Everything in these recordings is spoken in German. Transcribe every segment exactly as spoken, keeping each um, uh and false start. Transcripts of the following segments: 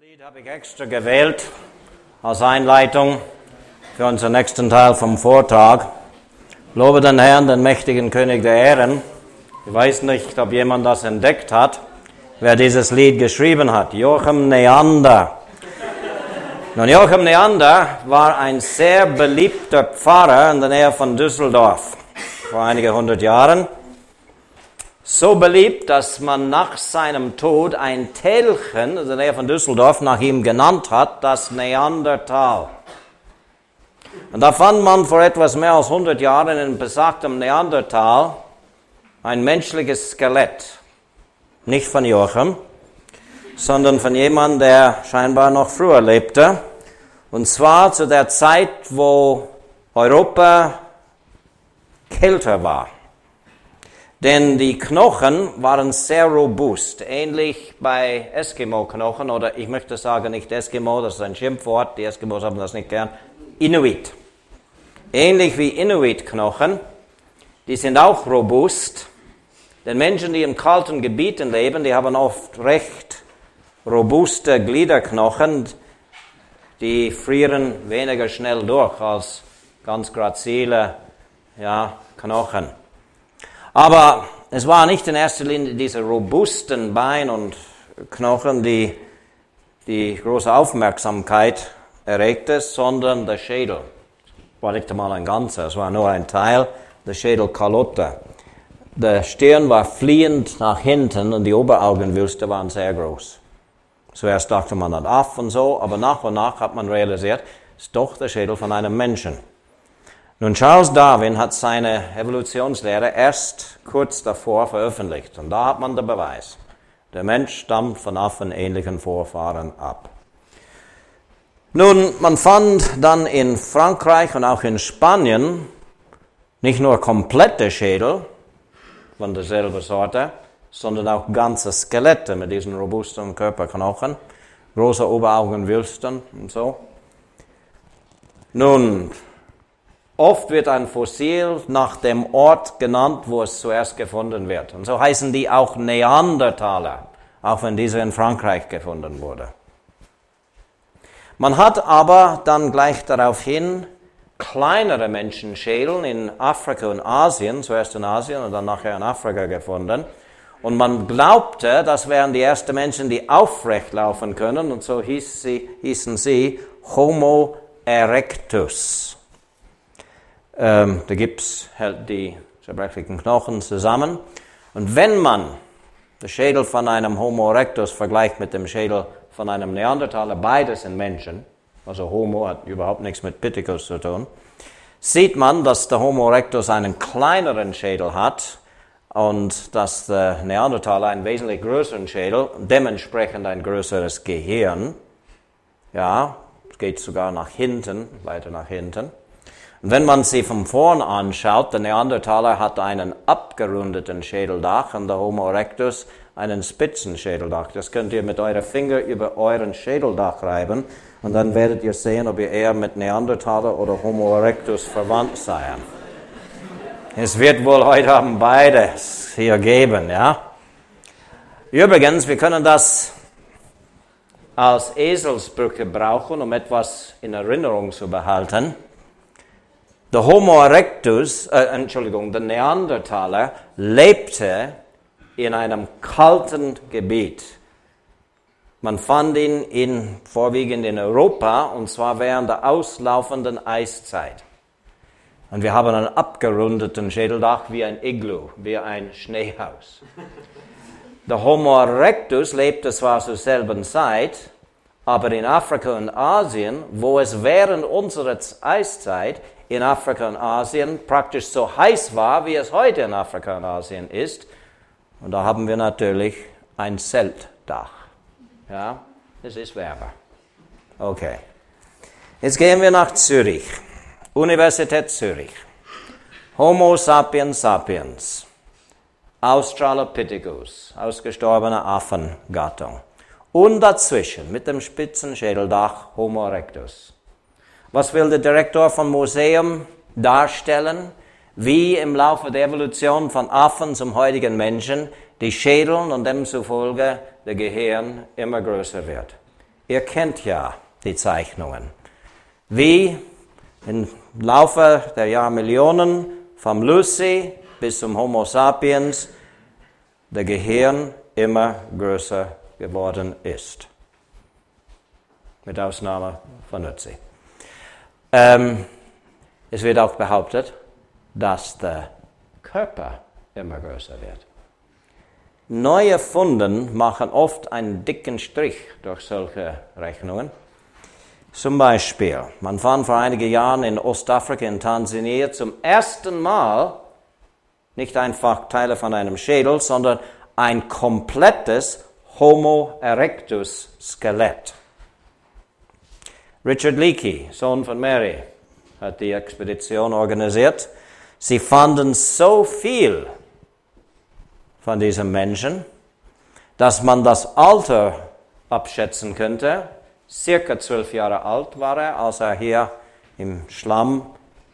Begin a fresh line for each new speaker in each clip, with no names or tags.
Lied habe ich extra gewählt als Einleitung für unseren nächsten Teil vom Vortrag. Lobe den Herrn, den mächtigen König der Ehren. Ich weiß nicht, ob jemand das entdeckt hat, wer dieses Lied geschrieben hat. Joachim Neander. Nun, Joachim Neander war ein sehr beliebter Pfarrer in der Nähe von Düsseldorf vor einigen hundert Jahren. So beliebt, dass man nach seinem Tod ein Tälchen in der Nähe von Düsseldorf nach ihm genannt hat, das Neandertal. Und da fand man vor etwas mehr als hundert Jahren in besagtem Neandertal ein menschliches Skelett. Nicht von Joachim, sondern von jemandem, der scheinbar noch früher lebte. Und zwar zu der Zeit, wo Europa kälter war. Denn die Knochen waren sehr robust, ähnlich bei Eskimo-Knochen, oder ich möchte sagen nicht Eskimo, das ist ein Schimpfwort, die Eskimos haben das nicht gern, Inuit. Ähnlich wie Inuit-Knochen, die sind auch robust, denn Menschen, die in kalten Gebieten leben, die haben oft recht robuste Gliederknochen, die frieren weniger schnell durch als ganz grazile ja, Knochen. Aber es war nicht in erster Linie diese robusten Beine und Knochen, die die große Aufmerksamkeit erregte, sondern der Schädel. War nicht einmal ein ganzer, es war nur ein Teil, der Schädelkalotte. Der Stirn war fliehend nach hinten und die Oberaugenwülste waren sehr groß. Zuerst dachte man an Aff und so, aber nach und nach hat man realisiert, es ist doch der Schädel von einem Menschen. Nun, Charles Darwin hat seine Evolutionslehre erst kurz davor veröffentlicht. Und da hat man den Beweis. Der Mensch stammt von affenähnlichen Vorfahren ab. Nun, man fand dann in Frankreich und auch in Spanien nicht nur komplette Schädel von derselben Sorte, sondern auch ganze Skelette mit diesen robusten Körperknochen, große Oberaugenwülsten und so. Nun, oft wird ein Fossil nach dem Ort genannt, wo es zuerst gefunden wird. Und so heißen die auch Neandertaler, auch wenn diese in Frankreich gefunden wurde. Man hat aber dann gleich daraufhin kleinere Menschenschädel in Afrika und Asien, zuerst in Asien und dann nachher in Afrika gefunden. Und man glaubte, das wären die ersten Menschen, die aufrecht laufen können. Und so hieß sie, hießen sie Homo erectus. Ähm, der Gips hält die zerbrechlichen Knochen zusammen. Und wenn man den Schädel von einem Homo erectus vergleicht mit dem Schädel von einem Neandertaler, beides sind Menschen, also Homo hat überhaupt nichts mit Pithekus zu tun, sieht man, dass der Homo erectus einen kleineren Schädel hat und dass der Neandertaler einen wesentlich größeren Schädel, dementsprechend ein größeres Gehirn. Ja, es geht sogar nach hinten, weiter nach hinten. Und wenn man sie von vorn anschaut, der Neandertaler hat einen abgerundeten Schädeldach und der Homo erectus einen spitzen Schädeldach. Das könnt ihr mit euren Finger über euren Schädeldach reiben und dann werdet ihr sehen, ob ihr eher mit Neandertaler oder Homo erectus verwandt seid. Es wird wohl heute Abend beides hier geben, ja. Übrigens, wir können das als Eselsbrücke brauchen, um etwas in Erinnerung zu behalten. Der Homo erectus, äh, Entschuldigung, der Neandertaler lebte in einem kalten Gebiet. Man fand ihn in, vorwiegend in Europa, und zwar während der auslaufenden Eiszeit. Und wir haben einen abgerundeten Schädeldach wie ein Igloo, wie ein Schneehaus. Der Homo erectus lebte zwar zur selben Zeit, aber in Afrika und Asien, wo es während unserer Eiszeit in Afrika und Asien praktisch so heiß war, wie es heute in Afrika und Asien ist. Und da haben wir natürlich ein Zeltdach. Ja, es ist wärmer. Okay. Jetzt gehen wir nach Zürich. Universität Zürich. Homo sapiens sapiens. Australopithecus, ausgestorbene Affengattung. Und dazwischen mit dem spitzen Schädeldach Homo erectus. Was will der Direktor vom Museum darstellen? Wie im Laufe der Evolution von Affen zum heutigen Menschen die Schädel und demzufolge der Gehirn immer größer wird. Ihr kennt ja die Zeichnungen. Wie im Laufe der Jahrmillionen vom Lucy bis zum Homo sapiens der Gehirn immer größer geworden ist. Mit Ausnahme von Ötzi. Ähm, es wird auch behauptet, dass der Körper immer größer wird. Neue Funden machen oft einen dicken Strich durch solche Rechnungen. Zum Beispiel, man fand vor einigen Jahren in Ostafrika, in Tansania, zum ersten Mal nicht einfach Teile von einem Schädel, sondern ein komplettes Homo erectus Skelett. Richard Leakey, Sohn von Mary, hat die Expedition organisiert. Sie fanden so viel von diesem Menschen, dass man das Alter abschätzen könnte. Circa zwölf Jahre alt war er, als er hier im Schlamm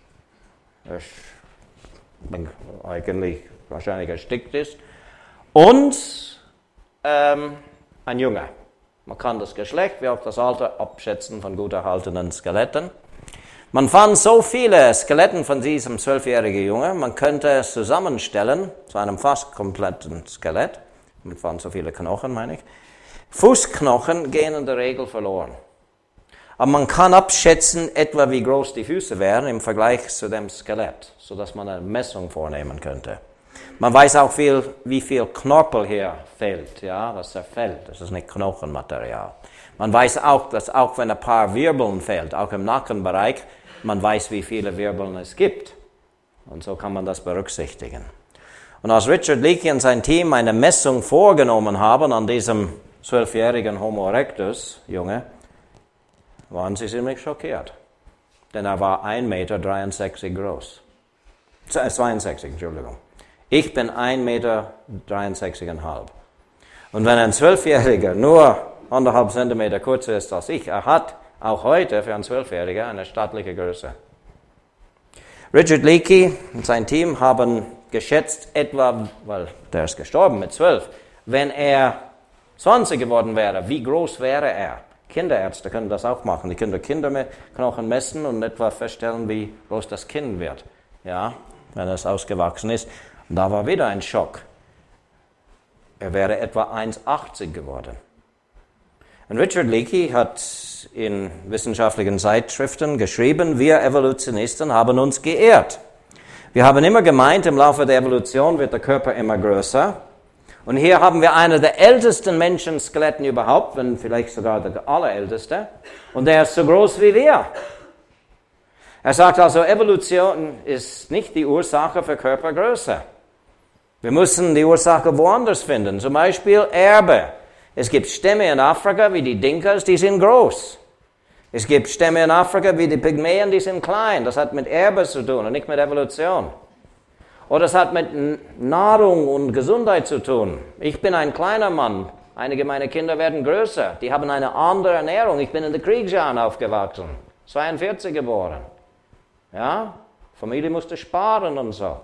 eigentlich wahrscheinlich erstickt ist. Und ähm, ein Junge. Man kann das Geschlecht wie auch das Alter abschätzen von gut erhaltenen Skeletten. Man fand so viele Skeletten von diesem zwölfjährigen Junge, man könnte es zusammenstellen zu einem fast kompletten Skelett. Man fand so viele Knochen, meine ich. Fußknochen gehen in der Regel verloren. Aber man kann abschätzen, etwa wie groß die Füße wären im Vergleich zu dem Skelett, sodass man eine Messung vornehmen könnte. Man weiß auch viel, wie viel Knorpel hier fehlt, ja, das zerfällt, das ist nicht Knochenmaterial. Man weiß auch, dass auch wenn ein paar Wirbeln fehlt, auch im Nackenbereich, man weiß, wie viele Wirbeln es gibt. Und so kann man das berücksichtigen. Und als Richard Leakey und sein Team eine Messung vorgenommen haben an diesem zwölfjährigen Homo erectus Junge, waren sie ziemlich schockiert. Denn er war ein Meter dreiundsechzig groß. zweiundsechzig, Entschuldigung. Ich bin ein Meter dreiundsechzig Komma fünf. Und wenn ein Zwölfjähriger nur anderthalb Zentimeter kürzer ist als ich, er hat auch heute für einen Zwölfjährigen eine stattliche Größe. Richard Leakey und sein Team haben geschätzt, etwa, weil der ist gestorben mit zwölf, wenn er zwanzig geworden wäre, wie groß wäre er? Kinderärzte können das auch machen. Die können Kinderknochen messen und etwa feststellen, wie groß das Kinn wird, ja, wenn es ausgewachsen ist. Und da war wieder ein Schock. Er wäre etwa eins Komma achtzig geworden. Und Richard Leakey hat in wissenschaftlichen Zeitschriften geschrieben, wir Evolutionisten haben uns geirrt. Wir haben immer gemeint, im Laufe der Evolution wird der Körper immer größer. Und hier haben wir einen der ältesten Menschenskeletten überhaupt, wenn vielleicht sogar der allerälteste. Und der ist so groß wie wir. Er sagt also, Evolution ist nicht die Ursache für Körpergröße. Wir müssen die Ursache woanders finden, zum Beispiel Erbe. Es gibt Stämme in Afrika wie die Dinkas, die sind groß. Es gibt Stämme in Afrika wie die Pygmäen, die sind klein. Das hat mit Erbe zu tun und nicht mit Evolution. Oder es hat mit Nahrung und Gesundheit zu tun. Ich bin ein kleiner Mann. Einige meiner Kinder werden größer. Die haben eine andere Ernährung. Ich bin in den Kriegsjahren aufgewachsen. zweiundvierzig geboren. Ja? Familie musste sparen und so.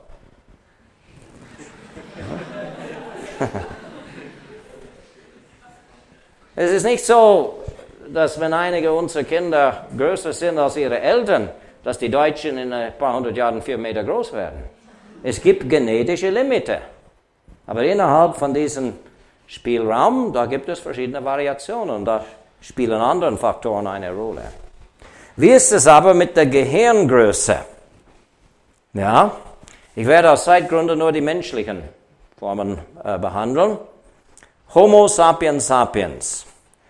Es ist nicht so, dass wenn einige unserer Kinder größer sind als ihre Eltern, dass die Deutschen in ein paar hundert Jahren vier Meter groß werden. Es gibt genetische Limite. Aber innerhalb von diesem Spielraum, da gibt es verschiedene Variationen und da spielen andere Faktoren eine Rolle. Wie ist es aber mit der Gehirngröße? Ja, ich werde aus Zeitgründen nur die menschlichen Formen äh, behandeln. Homo sapiens sapiens.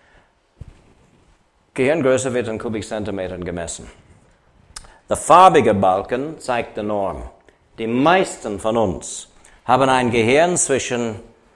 Gehirngröße wird in Kubikzentimetern gemessen. Der farbige Balken zeigt die Norm. Die meisten von uns haben ein Gehirn zwischen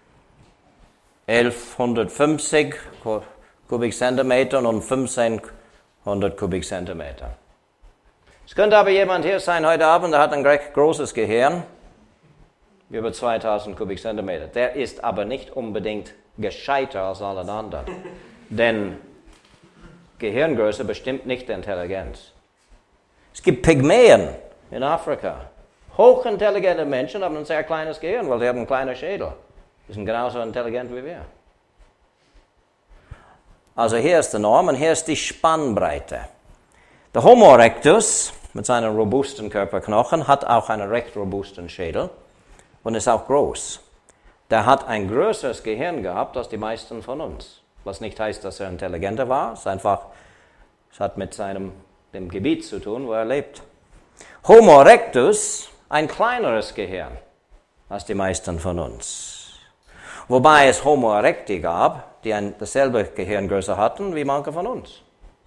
elfhundertfünfzig Kubikzentimetern und fünfzehnhundert Kubikzentimetern. Es könnte aber jemand hier sein heute Abend, der hat ein recht großes Gehirn, über zweitausend Kubikzentimeter. Der ist aber nicht unbedingt gescheiter als alle anderen, denn Gehirngröße bestimmt nicht die Intelligenz. Es gibt Pygmäen in Afrika. Hochintelligente Menschen haben ein sehr kleines Gehirn, weil sie haben einen kleinen Schädel. Die sind genauso intelligent wie wir. Also hier ist die Norm und hier ist die Spannbreite. Der Homo erectus mit seinen robusten Körperknochen hat auch einen recht robusten Schädel und ist auch groß. Der hat ein größeres Gehirn gehabt als die meisten von uns. Was nicht heißt, dass er intelligenter war, es ist einfach, es hat mit seinem dem Gebiet zu tun, wo er lebt. Homo erectus, ein kleineres Gehirn als die meisten von uns. Wobei es Homo erecti gab, die ein, dasselbe Gehirngröße hatten wie manche von uns.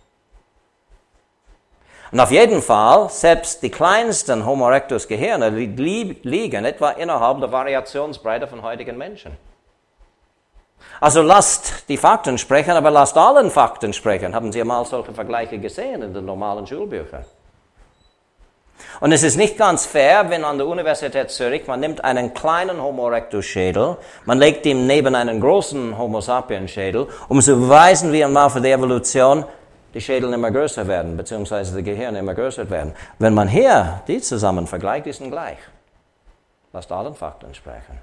Und auf jeden Fall, selbst die kleinsten Homo erectus Gehirne li- liegen etwa innerhalb der Variationsbreite von heutigen Menschen. Also lasst die Fakten sprechen, aber lasst allen Fakten sprechen. Haben Sie einmal solche Vergleiche gesehen in den normalen Schulbüchern? Und es ist nicht ganz fair, wenn an der Universität Zürich, man nimmt einen kleinen Homo erectus Schädel, man legt ihn neben einen großen Homo sapiens Schädel, um zu beweisen, wie im Laufe der Evolution die Schädel immer größer werden, beziehungsweise die Gehirne immer größer werden. Wenn man hier die zusammen vergleicht, die sind gleich. Lasst allen Fakten sprechen.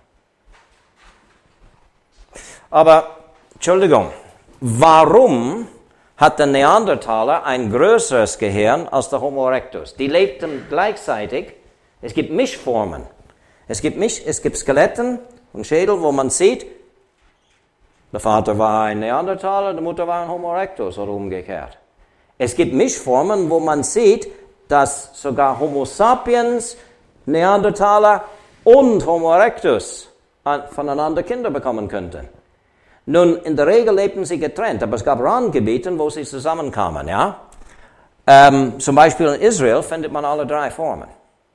Aber, Entschuldigung, warum hat der Neandertaler ein größeres Gehirn als der Homo erectus? Die lebten gleichzeitig, es gibt Mischformen. Es gibt, Misch, es gibt Skeletten und Schädel, wo man sieht, der Vater war ein Neandertaler, die Mutter war ein Homo erectus oder umgekehrt. Es gibt Mischformen, wo man sieht, dass sogar Homo sapiens, Neandertaler und Homo erectus voneinander Kinder bekommen könnten. Nun, in der Regel lebten sie getrennt, aber es gab Randgebiete, wo sie zusammenkamen. Ja? Ähm, zum Beispiel in Israel findet man alle drei Formen.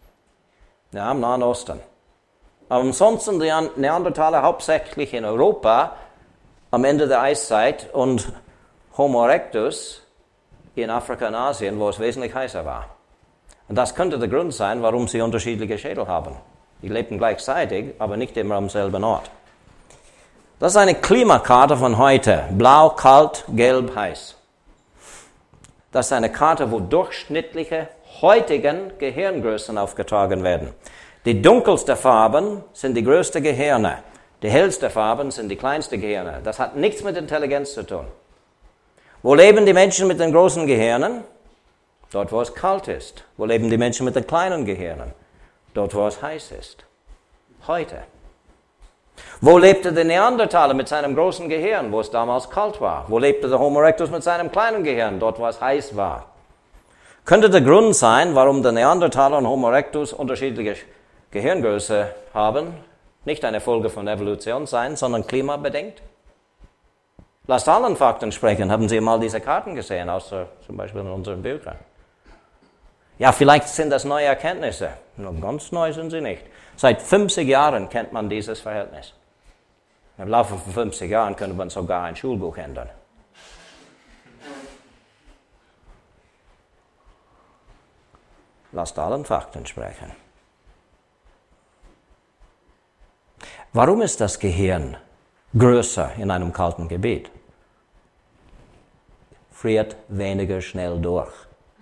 Ja, im Nahen Osten. Aber ansonsten die Neandertaler hauptsächlich in Europa am Ende der Eiszeit und Homo erectus in Afrika und Asien, wo es wesentlich heißer war. Und das könnte der Grund sein, warum sie unterschiedliche Schädel haben. Die lebten gleichzeitig, aber nicht immer am selben Ort. Das ist eine Klimakarte von heute. Blau, kalt, gelb, heiß. Das ist eine Karte, wo durchschnittliche heutigen Gehirngrößen aufgetragen werden. Die dunkelsten Farben sind die größten Gehirne. Die hellsten Farben sind die kleinsten Gehirne. Das hat nichts mit Intelligenz zu tun. Wo leben die Menschen mit den großen Gehirnen? Dort, wo es kalt ist. Wo leben die Menschen mit den kleinen Gehirnen? Dort, wo es heiß ist. Heute. Wo lebte der Neandertaler mit seinem großen Gehirn, wo es damals kalt war? Wo lebte der Homo erectus mit seinem kleinen Gehirn, dort, wo es heiß war? Könnte der Grund sein, warum der Neandertaler und Homo erectus unterschiedliche Gehirngröße haben, nicht eine Folge von Evolution sein, sondern klimabedingt? Lasst allen Fakten sprechen. Haben Sie mal diese Karten gesehen, außer zum Beispiel in unseren Büchern? Ja, vielleicht sind das neue Erkenntnisse. Nur ganz neu sind sie nicht. Seit fünfzig Jahren kennt man dieses Verhältnis. Im Laufe von fünfzig Jahren könnte man sogar ein Schulbuch ändern. Lasst allen Fakten sprechen. Warum ist das Gehirn größer in einem kalten Gebiet? Friert weniger schnell durch.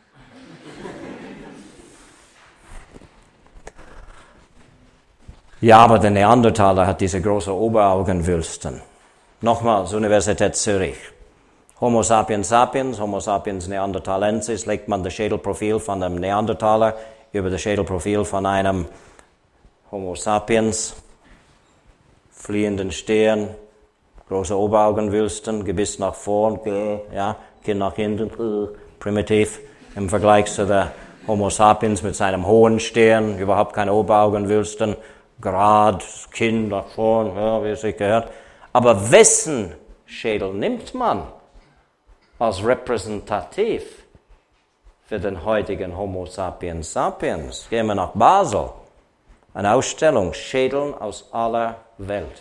Ja, aber der Neandertaler hat diese großen Oberaugenwülsten. Nochmals, Universität Zürich. Homo sapiens sapiens, Homo sapiens neanderthalensis, legt man das Schädelprofil von einem Neandertaler über das Schädelprofil von einem Homo sapiens, fliehenden Stirn, große Oberaugenwülsten, Gebiss nach vorn, ja, Kinn nach hinten, primitiv im Vergleich zu der Homo sapiens mit seinem hohen Stirn, überhaupt keine Oberaugenwülsten, Grad, Kinn nach vorn, ja, wie es sich gehört. Aber wessen Schädel nimmt man als repräsentativ für den heutigen Homo sapiens sapiens? Gehen wir nach Basel. Eine Ausstellung, Schädeln aus aller Welt.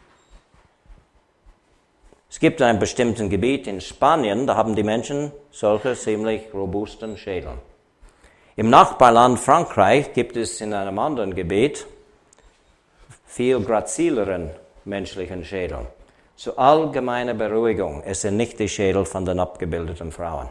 Es gibt ein bestimmtes Gebiet in Spanien, da haben die Menschen solche ziemlich robusten Schädel. Im Nachbarland Frankreich gibt es in einem anderen Gebiet viel grazileren menschlichen Schädel. Zur allgemeinen Beruhigung, es sind nicht die Schädel von den abgebildeten Frauen.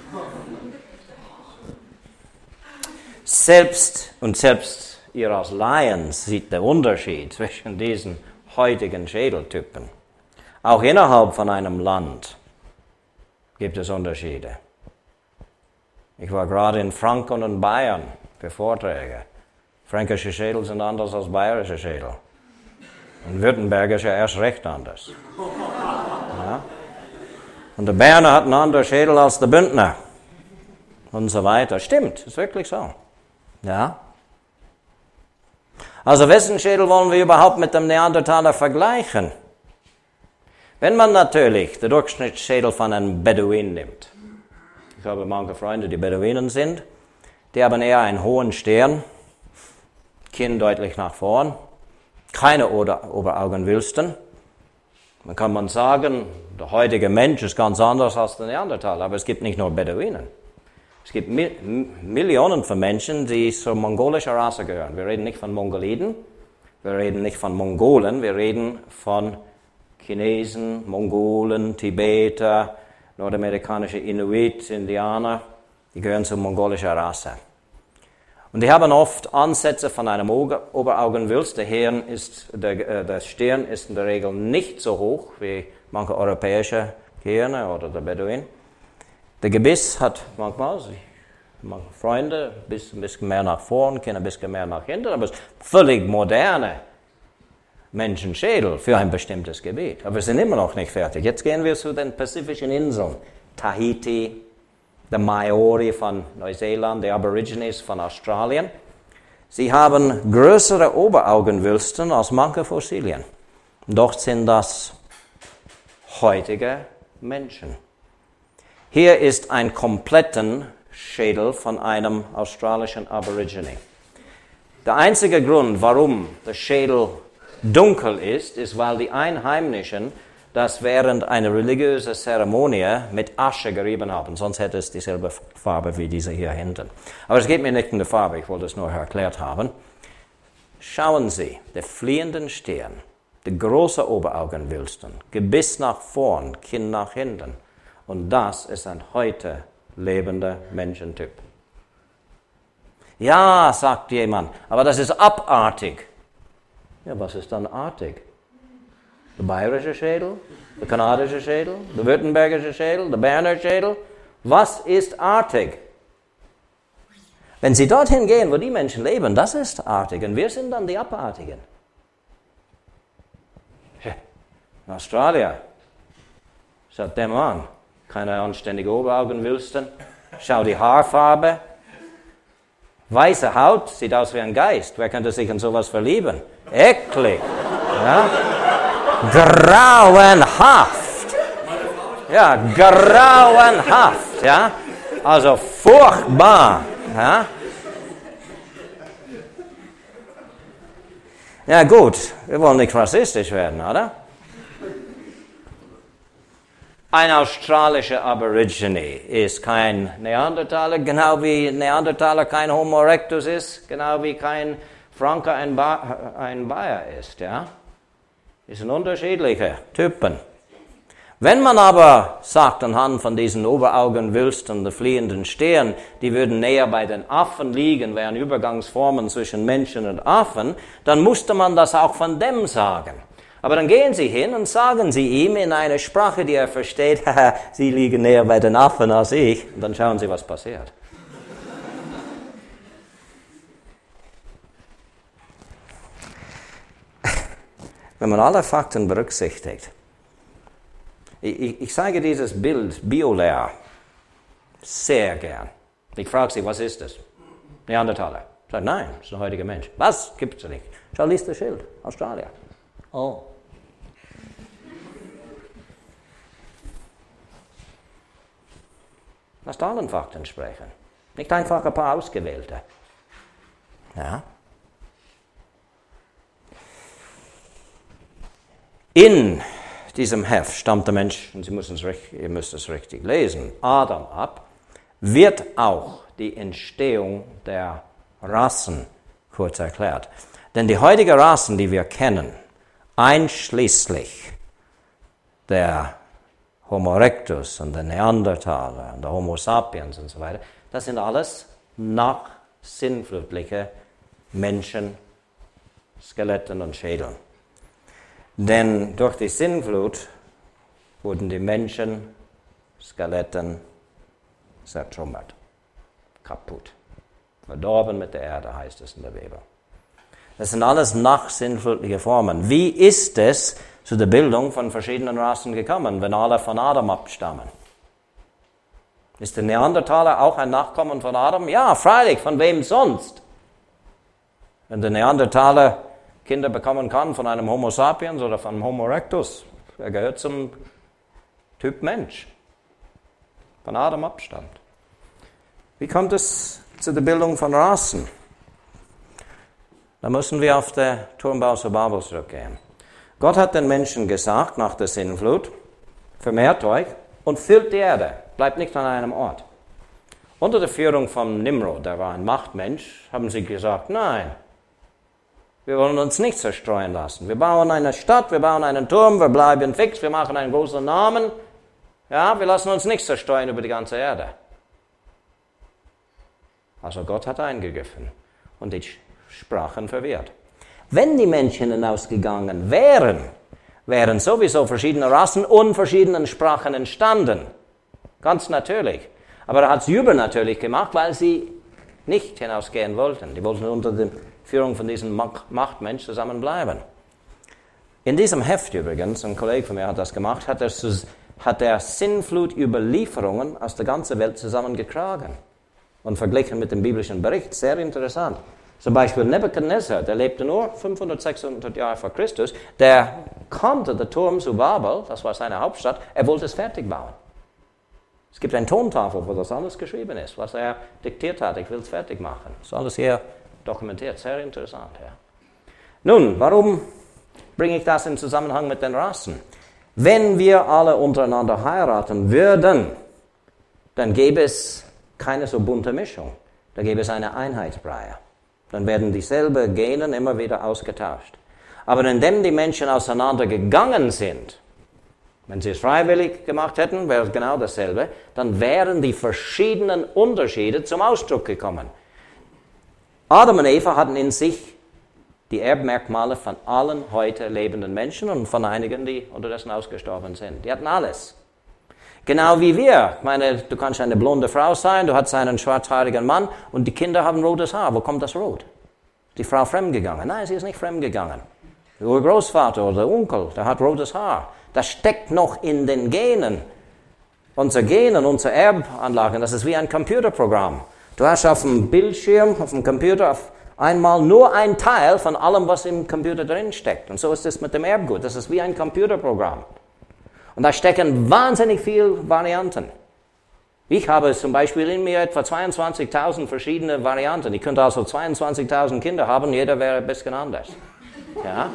Selbst und selbst ihr als Laien seht den Unterschied zwischen diesen heutigen Schädeltypen. Auch innerhalb von einem Land gibt es Unterschiede. Ich war gerade in Franken und Bayern für Vorträge. Fränkische Schädel sind anders als bayerische Schädel. Und württembergische erst recht anders. Ja? Und der Berner hat einen anderen Schädel als der Bündner. Und so weiter. Stimmt, ist wirklich so. Ja? Also wessen Schädel wollen wir überhaupt mit dem Neandertaler vergleichen? Wenn man natürlich den Durchschnittsschädel von einem Beduin nimmt. Ich habe manche Freunde, die Beduinen sind. Die haben eher einen hohen Stirn, Kinn deutlich nach vorn, keine Ober- Oberaugenwülsten. Dann kann man sagen, der heutige Mensch ist ganz anders als der Neandertaler, aber es gibt nicht nur Beduinen. Es gibt Mi- Millionen von Menschen, die zur mongolischen Rasse gehören. Wir reden nicht von Mongoliden, wir reden nicht von Mongolen, wir reden von Chinesen, Mongolen, Tibeter, nordamerikanische Inuit, Indianer, die gehören zur mongolischen Rasse. Und die haben oft Ansätze von einem Oberaugenwülst. Der, Hirn ist, der, äh, der Stirn ist in der Regel nicht so hoch wie manche europäische Hirne oder der Beduin. Der Gebiss hat manchmal, manche Freunde, ein bisschen, ein bisschen mehr nach vorn, Kinder ein bisschen mehr nach hinten, aber es ist völlig moderne Menschenschädel für ein bestimmtes Gebiet. Aber wir sind immer noch nicht fertig. Jetzt gehen wir zu den pazifischen Inseln. Tahiti, der Maori von Neuseeland, die Aborigines von Australien. Sie haben größere Oberaugenwülsten als manche Fossilien. Doch sind das heutige Menschen. Hier ist ein kompletten Schädel von einem australischen Aborigine. Der einzige Grund, warum der Schädel dunkel ist, ist, weil die Einheimischen das während einer religiösen Zeremonie mit Asche gerieben haben. Sonst hätte es dieselbe Farbe wie diese hier hinten. Aber es geht mir nicht um die Farbe, ich wollte es nur erklärt haben. Schauen Sie, der fliehenden Stirn, die große Oberaugenwülsten, Gebiss nach vorn, Kinn nach hinten. Und das ist ein heute lebender Menschentyp. Ja, sagt jemand, aber das ist abartig. Ja, was ist dann artig? Der bayerische Schädel, der kanadische Schädel, der württembergische Schädel, der Berner Schädel. Was ist artig? Wenn Sie dorthin gehen, wo die Menschen leben, das ist artig. Und wir sind dann die Abartigen. In Australien, schaut dem an. Keine anständige Oberaugenwülsten. Schau die Haarfarbe. Weiße Haut, sieht aus wie ein Geist. Wer könnte sich in sowas verlieben? Eklig. Ja? Grauenhaft. Ja, grauenhaft. Ja? Also furchtbar. Ja? Ja gut, wir wollen nicht rassistisch werden, oder? Ein australischer Aborigine ist kein Neandertaler, genau wie Neandertaler kein Homo erectus ist, genau wie kein Franke ein, ba- ein Bayer ist. Ja? Das sind unterschiedliche Typen. Wenn man aber sagt, anhand von diesen Oberaugenwülsten und der fliehenden Stirn, die würden näher bei den Affen liegen, wären Übergangsformen zwischen Menschen und Affen, dann musste man das auch von dem sagen. Aber dann gehen Sie hin und sagen Sie ihm in einer Sprache, die er versteht, haha, Sie liegen näher bei den Affen als ich. Und dann schauen Sie, was passiert. Wenn man alle Fakten berücksichtigt. Ich, ich, ich zeige dieses Bild Biolehrer sehr gern. Ich frage Sie, was ist das? Neandertaler. Ich sage, nein, das ist ein heutiger Mensch. Was? Gibt es nicht. Schau, liest das Schild. Australien. Oh. Lasst allen Fakten sprechen. Nicht einfach ein paar ausgewählte. Ja. In diesem Heft stammt der Mensch, und Sie müssen es, ihr müsst es richtig lesen, Adam ab, wird auch die Entstehung der Rassen kurz erklärt. Denn die heutigen Rassen, die wir kennen, einschließlich der Homo erectus und der Neandertaler und der Homo sapiens und so weiter, das sind alles nachsinnflutliche Menschen, Skeletten und Schädeln. Denn durch die Sinnflut wurden die Menschen Skeletten zertrümmert, kaputt. Verdorben mit der Erde, heißt es in der Bibel. Das sind alles nachsinnflutliche Formen. Wie ist es zu der Bildung von verschiedenen Rassen gekommen, wenn alle von Adam abstammen? Ist der Neandertaler auch ein Nachkommen von Adam? Ja, freilich, von wem sonst? Wenn der Neandertaler Kinder bekommen kann von einem Homo sapiens oder von einem Homo erectus, er gehört zum Typ Mensch, von Adam abstammt. Wie kommt es zu der Bildung von Rassen? Da müssen wir auf den Turmbau zu Babel zurückgehen. Gott hat den Menschen gesagt, nach der Sintflut, vermehrt euch und füllt die Erde, bleibt nicht an einem Ort. Unter der Führung von Nimrod, der war ein Machtmensch, haben sie gesagt, nein, wir wollen uns nicht zerstreuen lassen. Wir bauen eine Stadt, wir bauen einen Turm, wir bleiben fix, wir machen einen großen Namen. Ja, wir lassen uns nicht zerstreuen über die ganze Erde. Also Gott hat eingegriffen und die Sprachen verwehrt. Wenn die Menschen hinausgegangen wären, wären sowieso verschiedene Rassen und verschiedene Sprachen entstanden. Ganz natürlich. Aber er hat es übernatürlich gemacht, weil sie nicht hinausgehen wollten. Die wollten unter der Führung von diesem Machtmensch zusammenbleiben. In diesem Heft übrigens, ein Kollege von mir hat das gemacht, hat er, hat er Sintflut-Überlieferungen aus der ganzen Welt zusammengetragen und verglichen mit dem biblischen Bericht. Sehr interessant. Zum Beispiel Nebuchadnezzar, der lebte nur fünfhundert, sechshundert Jahre vor Christus, der konnte den Turm zu Babel, das war seine Hauptstadt, er wollte es fertig bauen. Es gibt eine Tontafel, wo das alles geschrieben ist, was er diktiert hat, ich will es fertig machen. Das ist alles hier dokumentiert, sehr interessant. Ja. Nun, warum bringe ich das in Zusammenhang mit den Rassen? Wenn wir alle untereinander heiraten würden, dann gäbe es keine so bunte Mischung, da gäbe es eine Einheitsbrei. Dann werden dieselben Genen immer wieder ausgetauscht. Aber indem die Menschen auseinandergegangen sind, wenn sie es freiwillig gemacht hätten, wäre es genau dasselbe, dann wären die verschiedenen Unterschiede zum Ausdruck gekommen. Adam und Eva hatten in sich die Erbmerkmale von allen heute lebenden Menschen und von einigen, die unterdessen ausgestorben sind. Die hatten alles. Genau wie wir. Ich meine, du kannst eine blonde Frau sein, du hast einen schwarzhaarigen Mann und die Kinder haben rotes Haar. Wo kommt das Rot? Ist die Frau fremdgegangen? Nein, sie ist nicht fremdgegangen. Der Urgroßvater oder der Onkel, der hat rotes Haar. Das steckt noch in den Genen. Unsere Genen, unsere Erbanlagen, das ist wie ein Computerprogramm. Du hast auf dem Bildschirm, auf dem Computer auf einmal nur ein Teil von allem, was im Computer drin steckt. Und so ist es mit dem Erbgut. Das ist wie ein Computerprogramm. Und da stecken wahnsinnig viele Varianten. Ich habe zum Beispiel in mir etwa zweiundzwanzigtausend verschiedene Varianten. Ich könnte also zweiundzwanzigtausend Kinder haben, jeder wäre ein bisschen anders. Ja?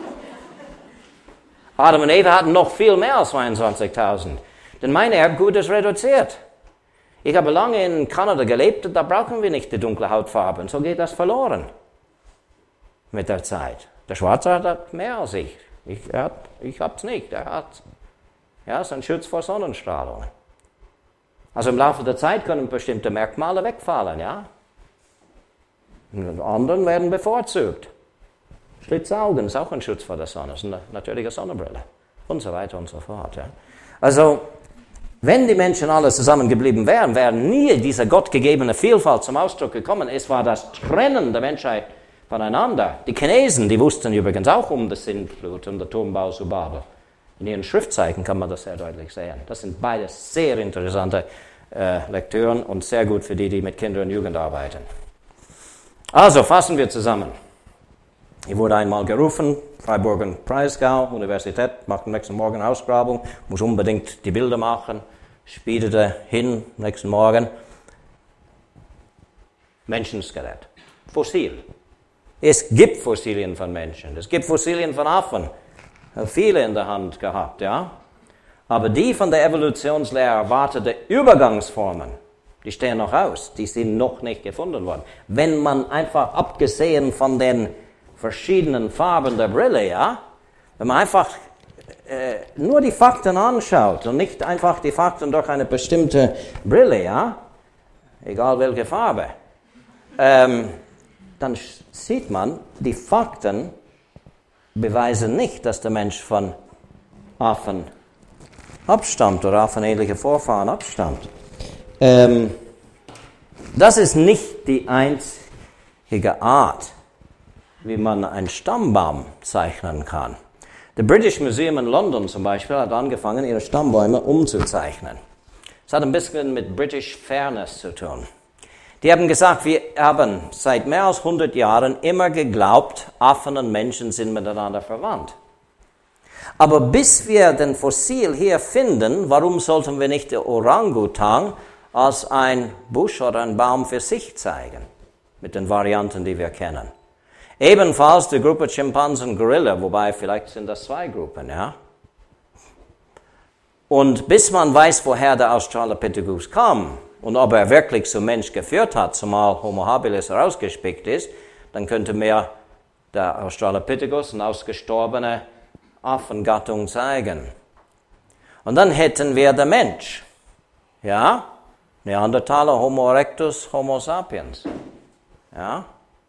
Adam und Eva hatten noch viel mehr als zweiundzwanzigtausend. Denn mein Erbgut ist reduziert. Ich habe lange in Kanada gelebt und da brauchen wir nicht die dunkle Hautfarbe. Und so geht das verloren mit der Zeit. Der Schwarze hat mehr als ich. Ich, ich habe es nicht, er hat Ja, es ist ein Schutz vor Sonnenstrahlung. Also im Laufe der Zeit können bestimmte Merkmale wegfallen, ja. Und anderen werden bevorzugt. Schlitzaugen ist auch ein Schutz vor der Sonne, ist eine natürliche Sonnenbrille. Und so weiter und so fort, ja. Also, wenn die Menschen alle zusammengeblieben wären, wäre nie diese gottgegebene Vielfalt zum Ausdruck gekommen. Es war das Trennen der Menschheit voneinander. Die Chinesen, die wussten übrigens auch um die Sintflut und den Turmbau zu Babel. In ihren Schriftzeichen kann man das sehr deutlich sehen. Das sind beide sehr interessante äh, Lektüren und sehr gut für die, die mit Kindern und Jugend arbeiten. Also, fassen wir zusammen. Ich wurde einmal gerufen, Freiburg und Breisgau, Universität, macht nächsten Morgen Ausgrabung, muss unbedingt die Bilder machen, speedete hin, nächsten Morgen. Menschenskelett, Fossil. Es gibt Fossilien von Menschen, es gibt Fossilien von Affen. Viele in der Hand gehabt, ja. Aber die von der Evolutionslehre erwartete Übergangsformen, die stehen noch aus, die sind noch nicht gefunden worden. Wenn man einfach, abgesehen von den verschiedenen Farben der Brille, ja, wenn man einfach äh, nur die Fakten anschaut und nicht einfach die Fakten durch eine bestimmte Brille, ja, egal welche Farbe, ähm, dann sieht man, die Fakten beweisen nicht, dass der Mensch von Affen abstammt oder von ähnlichen Vorfahren abstammt. Ähm, das ist nicht die einzige Art, wie man einen Stammbaum zeichnen kann. Das British Museum in London zum Beispiel hat angefangen, ihre Stammbäume umzuzeichnen. Das hat ein bisschen mit British Fairness zu tun. Die haben gesagt, wir haben seit mehr als hundert Jahren immer geglaubt, Affen und Menschen sind miteinander verwandt. Aber bis wir den Fossil hier finden, warum sollten wir nicht den Orangutan als ein Busch oder ein Baum für sich zeigen? Mit den Varianten, die wir kennen. Ebenfalls die Gruppe Schimpansen und Gorilla, wobei vielleicht sind das zwei Gruppen, ja. Und bis man weiß, woher der Australopithecus kam und ob er wirklich zum Mensch geführt hat, zumal Homo habilis herausgespickt ist, dann könnte mir der Australopithecus eine ausgestorbene Affengattung zeigen. Und dann hätten wir den Mensch, ja, Neandertaler, Homo erectus, Homo sapiens, ja.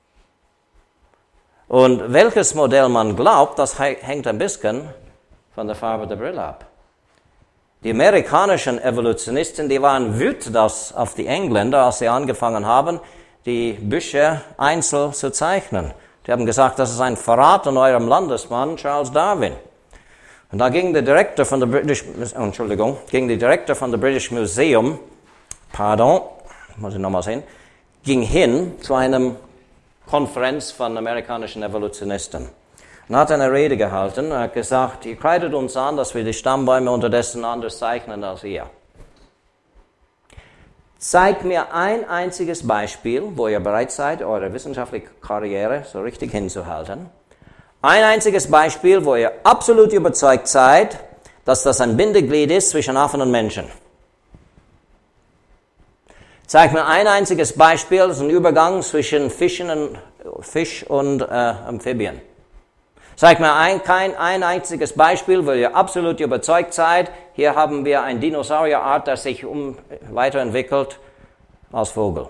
Und welches Modell man glaubt, das hängt ein bisschen von der Farbe der Brille ab. Die amerikanischen Evolutionisten, die waren wütend auf die Engländer, als sie angefangen haben, die Büsche einzeln zu zeichnen. Die haben gesagt, das ist ein Verrat an eurem Landesmann Charles Darwin. Und da ging der Direktor von der British, Entschuldigung, ging der Direktor von der British Museum, pardon, muss ich nochmal sehen, ging hin zu einem Konferenz von amerikanischen Evolutionisten und hat eine Rede gehalten und hat gesagt, ihr kreidet uns an, dass wir die Stammbäume unterdessen anders zeichnen als ihr. Zeigt mir ein einziges Beispiel, wo ihr bereit seid, eure wissenschaftliche Karriere so richtig hinzuhalten. Ein einziges Beispiel, wo ihr absolut überzeugt seid, dass das ein Bindeglied ist zwischen Affen und Menschen. Zeig mir ein einziges Beispiel, das ist ein Übergang zwischen Fischen und, Fisch und äh, Amphibien. Zeig mir ein, kein ein einziges Beispiel, wo ihr absolut überzeugt seid, hier haben wir eine Dinosaurierart, das sich um, weiterentwickelt als Vogel.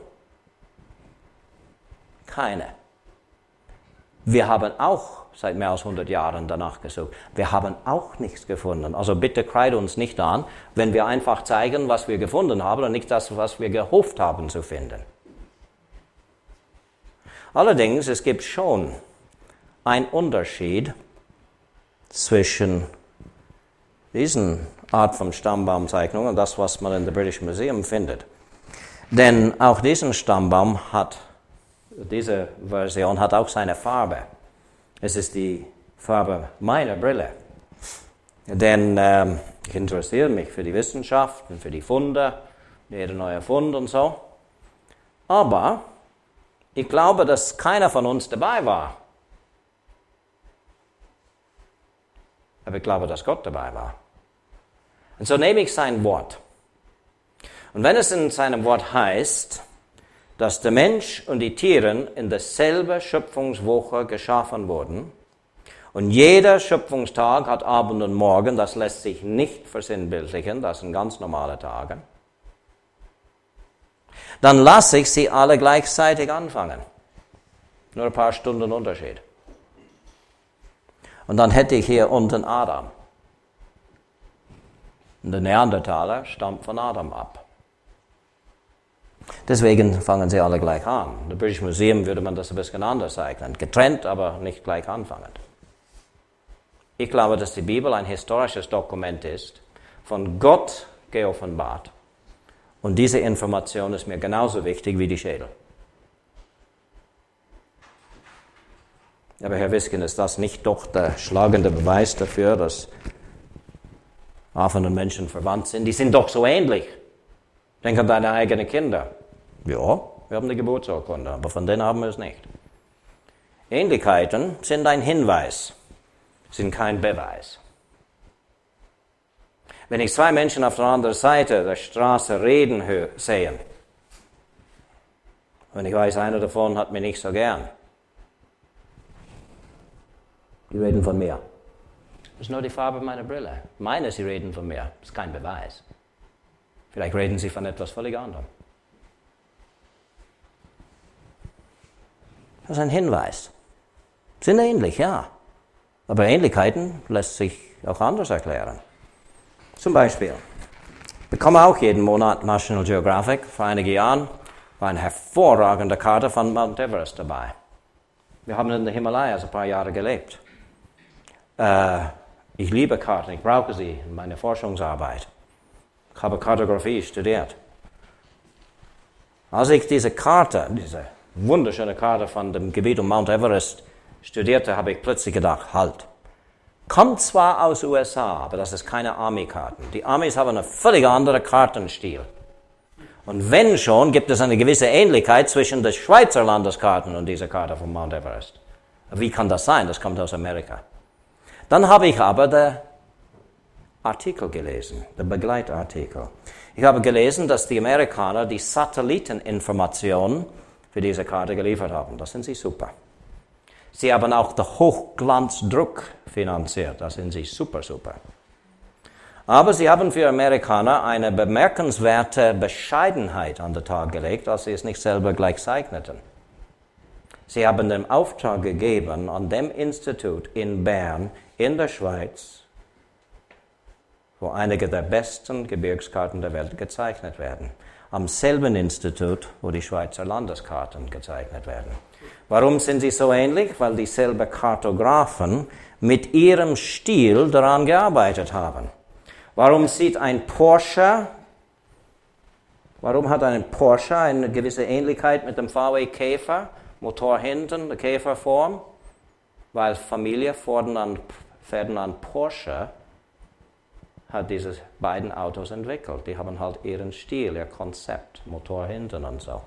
Keine. Wir haben auch seit mehr als hundert Jahren danach gesucht. Wir haben auch nichts gefunden. Also bitte kreide uns nicht an, wenn wir einfach zeigen, was wir gefunden haben und nicht das, was wir gehofft haben zu finden. Allerdings, es gibt schon einen Unterschied zwischen diesen Art von Stammbaumzeichnung und das, was man in dem British Museum findet. Denn auch diesen Stammbaum hat, diese Version hat auch seine Farbe. Es ist die Farbe meiner Brille. Denn ähm, ich interessiere mich für die Wissenschaft und für die Funde, jeder neue Fund und so. Aber ich glaube, dass keiner von uns dabei war. Aber ich glaube, dass Gott dabei war. Und so nehme ich sein Wort. Und wenn es in seinem Wort heißt, dass der Mensch und die Tiere in derselben Schöpfungswoche geschaffen wurden und jeder Schöpfungstag hat Abend und Morgen, das lässt sich nicht versinnbildlichen, das sind ganz normale Tage, dann lasse ich sie alle gleichzeitig anfangen. Nur ein paar Stunden Unterschied. Und dann hätte ich hier unten Adam. Und der Neandertaler stammt von Adam ab. Deswegen fangen sie alle gleich an. Im British Museum würde man das ein bisschen anders zeichnen. Getrennt, aber nicht gleich anfangend. Ich glaube, dass die Bibel ein historisches Dokument ist, von Gott geoffenbart. Und diese Information ist mir genauso wichtig wie die Schädel. Aber Herr Wisken, ist das nicht doch der schlagende Beweis dafür, dass Affen und Menschen verwandt sind? Die sind doch so ähnlich. Denk an deine eigenen Kinder. Ja, wir haben die Geburtsurkunde, aber von denen haben wir es nicht. Ähnlichkeiten sind ein Hinweis, sind kein Beweis. Wenn ich zwei Menschen auf der anderen Seite der Straße reden sehe, und ich weiß, einer davon hat mich nicht so gern, die reden von mir. Das ist nur die Farbe meiner Brille. Meine, sie reden von mir. Das ist kein Beweis. Vielleicht reden sie von etwas völlig anderem. Das ist ein Hinweis. Sind ähnlich, ja. Aber Ähnlichkeiten lässt sich auch anders erklären. Zum Beispiel, ich bekomme auch jeden Monat National Geographic. Vor einigen Jahren war eine hervorragende Karte von Mount Everest dabei. Wir haben in den Himalayas ein paar Jahre gelebt. Äh, ich liebe Karten, ich brauche sie in meiner Forschungsarbeit. Ich habe Kartografie studiert. Als ich diese Karte, diese wunderschöne Karte von dem Gebiet um Mount Everest studierte, habe ich plötzlich gedacht, halt. Kommt zwar aus U S A, aber das ist keine Army-Karten. Die Amis haben einen völlig anderen Kartenstil. Und wenn schon, gibt es eine gewisse Ähnlichkeit zwischen den Schweizer Landeskarten und dieser Karte von Mount Everest. Wie kann das sein? Das kommt aus Amerika. Dann habe ich aber den Artikel gelesen, den Begleitartikel. Ich habe gelesen, dass die Amerikaner die Satelliteninformationen für diese Karte geliefert haben. Das sind sie super. Sie haben auch den Hochglanzdruck finanziert. Das sind sie super, super. Aber sie haben für Amerikaner eine bemerkenswerte Bescheidenheit an den Tag gelegt, als sie es nicht selber gleich zeichneten. Sie haben den Auftrag gegeben an dem Institut in Bern in der Schweiz, wo einige der besten Gebirgskarten der Welt gezeichnet werden. Am selben Institut, wo die Schweizer Landeskarten gezeichnet werden. Warum sind sie so ähnlich? Weil dieselben Kartografen mit ihrem Stil daran gearbeitet haben. Warum sieht ein Porsche, warum hat ein Porsche eine gewisse Ähnlichkeit mit dem V W Käfer? Motor hinten, die Käferform? Weil Familie Ferdinand, Ferdinand Porsche hat diese beiden Autos entwickelt. Die haben halt ihren Stil, ihr Konzept, Motor hinten und so.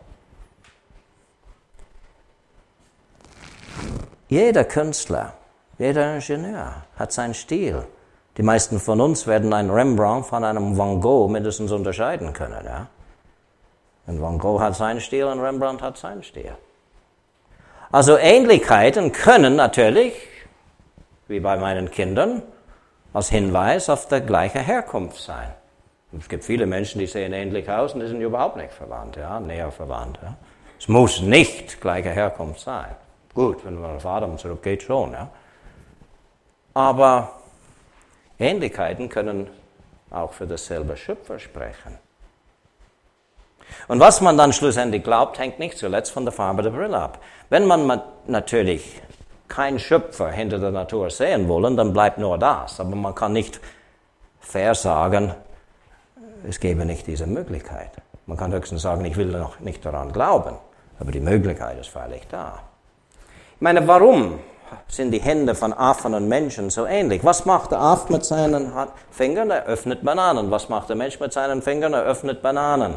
Jeder Künstler, jeder Ingenieur hat seinen Stil. Die meisten von uns werden einen Rembrandt von einem Van Gogh mindestens unterscheiden können. Ja? Und Van Gogh hat seinen Stil und Rembrandt hat seinen Stil. Also Ähnlichkeiten können natürlich, wie bei meinen Kindern, als Hinweis auf die gleiche Herkunft sein. Und es gibt viele Menschen, die sehen ähnlich aus und die sind überhaupt nicht verwandt, ja, näher verwandt. Ja. Es muss nicht gleiche Herkunft sein. Gut, wenn man auf Adam zurückgeht, schon. Ja. Aber Ähnlichkeiten können auch für dasselbe Schöpfer sprechen. Und was man dann schlussendlich glaubt, hängt nicht zuletzt von der Farbe der Brille ab. Wenn man natürlich keinen Schöpfer hinter der Natur sehen wollen, dann bleibt nur das. Aber man kann nicht versagen, es gäbe nicht diese Möglichkeit. Man kann höchstens sagen, ich will noch nicht daran glauben. Aber die Möglichkeit ist freilich da. Ich meine, warum sind die Hände von Affen und Menschen so ähnlich? Was macht der Affe mit seinen Fingern? Er öffnet Bananen. Was macht der Mensch mit seinen Fingern? Er öffnet Bananen.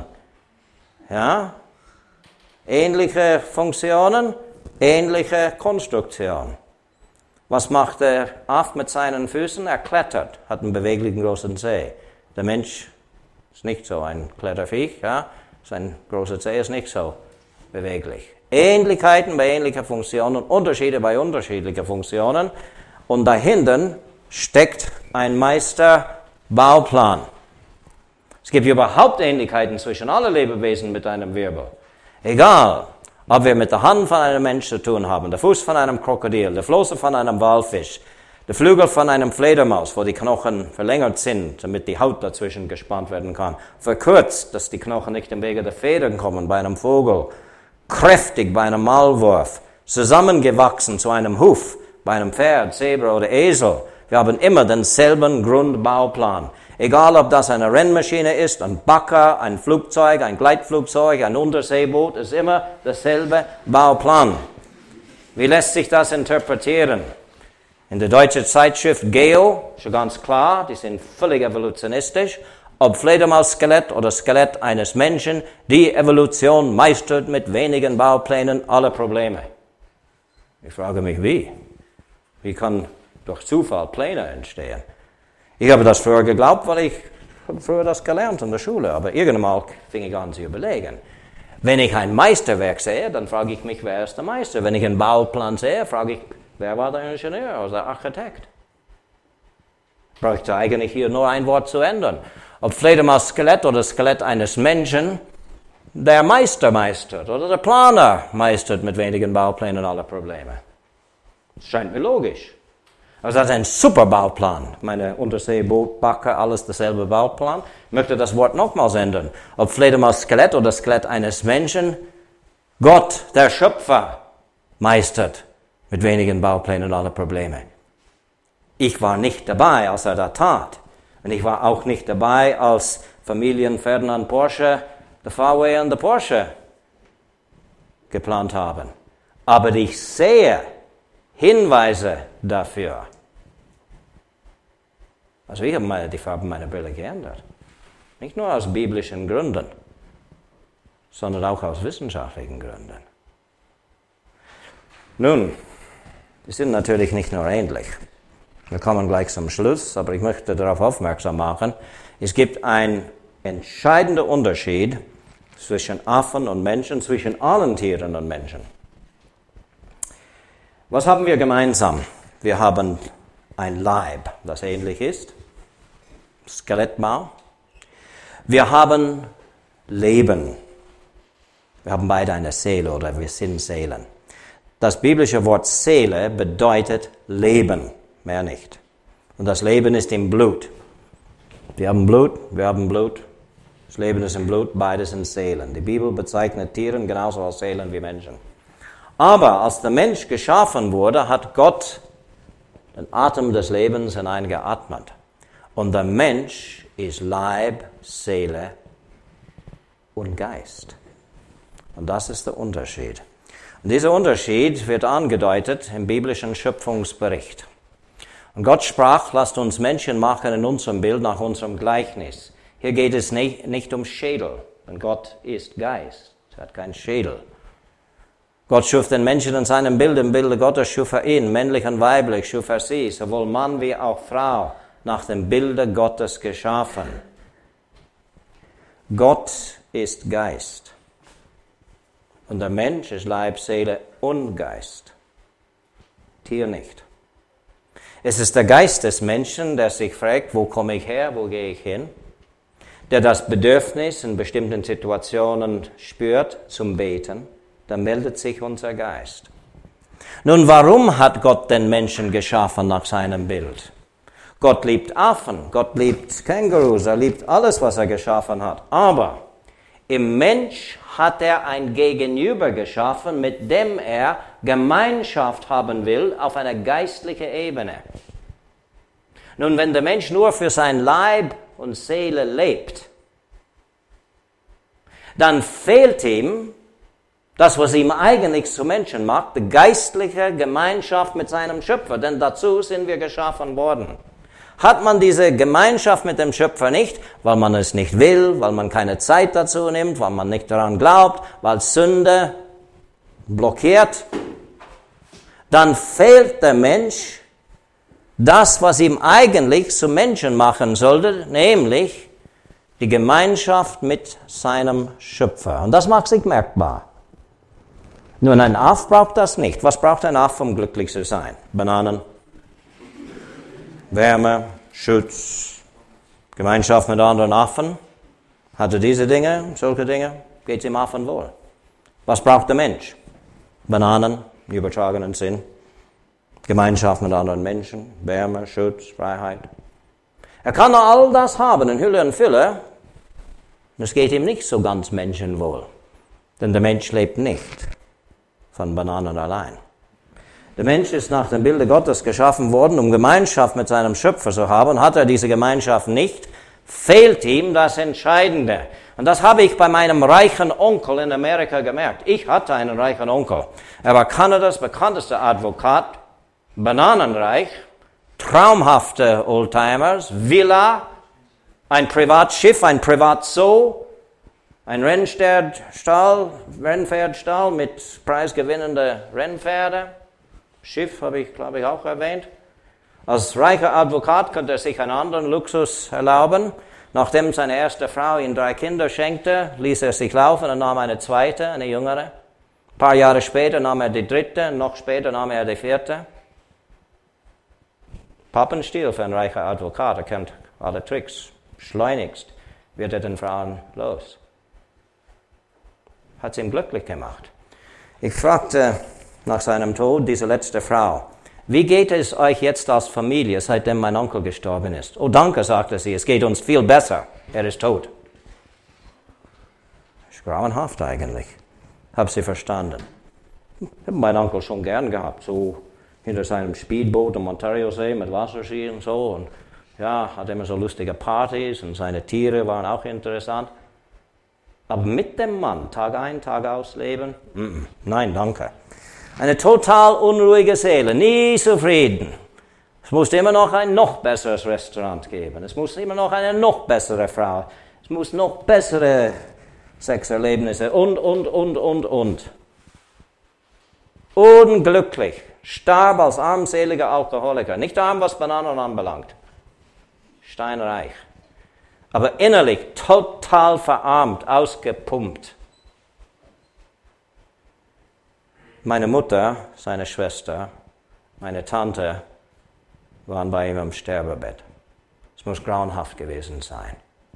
Ja? Ähnliche Funktionen, ähnliche Konstruktion. Was macht der Affe mit seinen Füßen? Er klettert, hat einen beweglichen großen Zeh. Der Mensch ist nicht so ein Kletterviech, ja? Sein großer Zeh ist nicht so beweglich. Ähnlichkeiten bei ähnlichen Funktionen, Unterschiede bei unterschiedlichen Funktionen. Und dahinter steckt ein Meisterbauplan. Es gibt überhaupt Ähnlichkeiten zwischen allen Lebewesen mit einem Wirbel. Egal, ob wir mit der Hand von einem Menschen zu tun haben, der Fuß von einem Krokodil, der Flosse von einem Walfisch, der Flügel von einem Fledermaus, wo die Knochen verlängert sind, damit die Haut dazwischen gespannt werden kann, verkürzt, dass die Knochen nicht im Wege der Federn kommen bei einem Vogel, kräftig bei einem Maulwurf, zusammengewachsen zu einem Huf bei einem Pferd, Zebra oder Esel. Wir haben immer denselben Grundbauplan. Egal, ob das eine Rennmaschine ist, ein Bagger, ein Flugzeug, ein Gleitflugzeug, ein Unterseeboot, ist immer derselbe Bauplan. Wie lässt sich das interpretieren? In der deutschen Zeitschrift Geo, schon ganz klar, die sind völlig evolutionistisch. Ob Fledermaus-Skelett oder Skelett eines Menschen, die Evolution meistert mit wenigen Bauplänen alle Probleme. Ich frage mich, wie? Wie kann durch Zufall Pläne entstehen? Ich habe das früher geglaubt, weil ich habe früher das gelernt in der Schule, aber irgendwann fing ich an zu überlegen. Wenn ich ein Meisterwerk sehe, dann frage ich mich, wer ist der Meister? Wenn ich einen Bauplan sehe, frage ich, wer war der Ingenieur oder der Architekt? Ich bräuchte eigentlich hier nur ein Wort zu ändern. Ob Fledermaus-Skelett oder Skelett eines Menschen, der Meister meistert oder der Planer meistert mit wenigen Bauplänen alle Probleme. Das scheint mir logisch. Also das ist ein super Bauplan. Meine Unterseebootbacke, alles derselbe Bauplan. Ich möchte das Wort nochmals ändern. Ob Fledermaus-Skelett oder Skelett eines Menschen, Gott, der Schöpfer, meistert mit wenigen Bauplänen alle Probleme. Ich war nicht dabei, als er das tat. Und ich war auch nicht dabei, als Familien Ferdinand Porsche, der V W und der Porsche geplant haben. Aber ich sehe Hinweise dafür. Also ich habe meine, die Farbe meiner Brille geändert. Nicht nur aus biblischen Gründen, sondern auch aus wissenschaftlichen Gründen. Nun, die sind natürlich nicht nur ähnlich. Wir kommen gleich zum Schluss, aber ich möchte darauf aufmerksam machen, es gibt einen entscheidenden Unterschied zwischen Affen und Menschen, zwischen allen Tieren und Menschen. Was haben wir gemeinsam? Wir haben ein Leib, das ähnlich ist, Skelettbau. Wir haben Leben. Wir haben beide eine Seele oder wir sind Seelen. Das biblische Wort Seele bedeutet Leben, mehr nicht. Und das Leben ist im Blut. Wir haben Blut, wir haben Blut. Das Leben ist im Blut, beides sind Seelen. Die Bibel bezeichnet Tiere genauso als Seelen wie Menschen. Aber als der Mensch geschaffen wurde, hat Gott den Atem des Lebens hineingeatmet. Und der Mensch ist Leib, Seele und Geist. Und das ist der Unterschied. Und dieser Unterschied wird angedeutet im biblischen Schöpfungsbericht. Und Gott sprach, lasst uns Menschen machen in unserem Bild, nach unserem Gleichnis. Hier geht es nicht, nicht um Schädel, denn Gott ist Geist. Er hat keinen Schädel. Gott schuf den Menschen in seinem Bild, im Bilde Gottes schuf er ihn, männlich und weiblich schuf er sie, sowohl Mann wie auch Frau, nach dem Bilde Gottes geschaffen. Gott ist Geist. Und der Mensch ist Leib, Seele und Geist. Tier nicht. Es ist der Geist des Menschen, der sich fragt, wo komme ich her, wo gehe ich hin? Der das Bedürfnis in bestimmten Situationen spürt zum Beten. Dann meldet sich unser Geist. Nun, warum hat Gott den Menschen geschaffen nach seinem Bild? Gott liebt Affen, Gott liebt Kängurus, er liebt alles, was er geschaffen hat. Aber im Mensch hat er ein Gegenüber geschaffen, mit dem er Gemeinschaft haben will auf einer geistlichen Ebene. Nun, wenn der Mensch nur für sein Leib und Seele lebt, dann fehlt ihm das, was ihm eigentlich zu Menschen macht, die geistliche Gemeinschaft mit seinem Schöpfer, denn dazu sind wir geschaffen worden. Hat man diese Gemeinschaft mit dem Schöpfer nicht, weil man es nicht will, weil man keine Zeit dazu nimmt, weil man nicht daran glaubt, weil Sünde blockiert, dann fehlt der Mensch das, was ihm eigentlich zum Menschen machen sollte, nämlich die Gemeinschaft mit seinem Schöpfer. Und das macht sich merkbar. Nun, ein Aff braucht das nicht. Was braucht ein Aff, um glücklich zu sein? Bananen, Wärme, Schutz, Gemeinschaft mit anderen Affen. Hat er diese Dinge, solche Dinge, geht es dem Affen wohl. Was braucht der Mensch? Bananen, im übertragenen Sinn. Gemeinschaft mit anderen Menschen, Wärme, Schutz, Freiheit. Er kann all das haben in Hülle und Fülle, und es geht ihm nicht so ganz menschenwohl. Denn der Mensch lebt nicht von Bananen allein. Der Mensch ist nach dem Bilde Gottes geschaffen worden, um Gemeinschaft mit seinem Schöpfer zu haben. Hat er diese Gemeinschaft nicht, fehlt ihm das Entscheidende. Und das habe ich bei meinem reichen Onkel in Amerika gemerkt. Ich hatte einen reichen Onkel. Er war Kanadas bekanntester Advokat, bananenreich, traumhafte Oldtimers, Villa, ein Privatschiff, ein Privatzoo, ein Rennpferdstall, Rennpferdstall mit preisgewinnenden Rennpferde. Schiff habe ich, glaube ich, auch erwähnt. Als reicher Advokat konnte er sich einen anderen Luxus erlauben. Nachdem seine erste Frau ihm drei Kinder schenkte, ließ er sich laufen und nahm eine zweite, eine jüngere. Ein paar Jahre später nahm er die dritte, noch später nahm er die vierte. Pappenstiel für einen reichen Advokat, er kennt alle Tricks. Schleunigst wird er den Frauen los. Hat sie ihm glücklich gemacht. Ich fragte nach seinem Tod diese letzte Frau, wie geht es euch jetzt als Familie, seitdem mein Onkel gestorben ist? Oh, danke, sagte sie, es geht uns viel besser. Er ist tot. Das ist grauenhaft eigentlich. Hab sie verstanden. Ich habe meinen Onkel schon gern gehabt, so hinter seinem Speedboot am Ontario-See mit Wasserski und so. Und ja, hat immer so lustige Partys und seine Tiere waren auch interessant. Aber mit dem Mann Tag ein, Tag aus leben? Mm-mm. Nein, danke. Eine total unruhige Seele, nie zufrieden. Es muss immer noch ein noch besseres Restaurant geben. Es muss immer noch eine noch bessere Frau. Es muss noch bessere Sexerlebnisse und, und, und, und, und. Unglücklich. Starb als armseliger Alkoholiker. Nicht arm, was Bananen anbelangt. Steinreich. Aber innerlich total verarmt, ausgepumpt. Meine Mutter, seine Schwester, meine Tante waren bei ihm am Sterbebett. Es muss grauenhaft gewesen sein.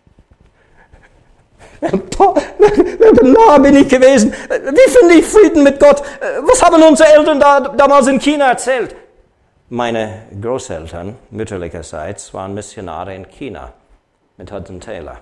Nah bin ich gewesen. Wie finde ich Frieden mit Gott? Was haben unsere Eltern da, damals in China erzählt? Meine Großeltern, mütterlicherseits, waren Missionare in China mit Hudson Taylor.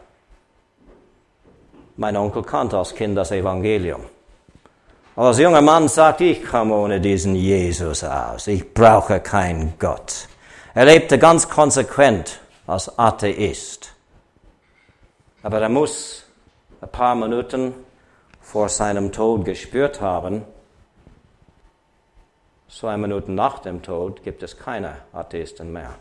Mein Onkel kannte als Kind das Evangelium. Aber als junger Mann sagte, ich komme ohne diesen Jesus aus. Ich brauche keinen Gott. Er lebte ganz konsequent als Atheist. Aber er muss ein paar Minuten vor seinem Tod gespürt haben, zwei Minuten nach dem Tod gibt es keine Atheisten mehr.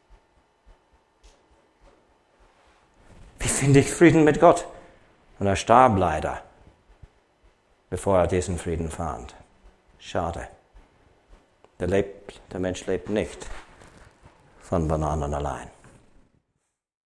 Wie finde ich Frieden mit Gott? Und er starb leider, bevor er diesen Frieden fand. Schade. Der, lebt, der Mensch lebt nicht von Bananen allein.